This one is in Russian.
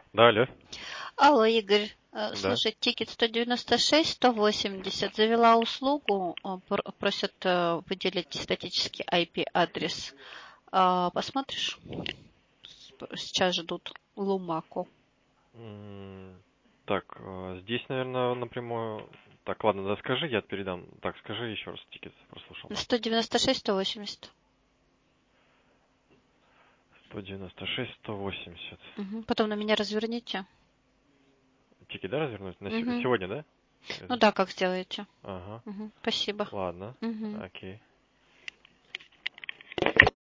Да, алло. Алло, Игорь. Да. Слушай, тикет 196, 180. Завела услугу, просят выделить статический IP-адрес. Посмотришь? Сейчас ждут Лумако. Так, здесь, наверное, напрямую... Так, ладно, да скажи, я передам. Так, скажи еще раз, тикет прослушал. 196, 180. 196, 180. Потом на меня разверните. Тикет, да, развернуть? Мгм. Сегодня, да? Ну да, как сделаете. Ага. Спасибо. Ладно. Мгм. Окей.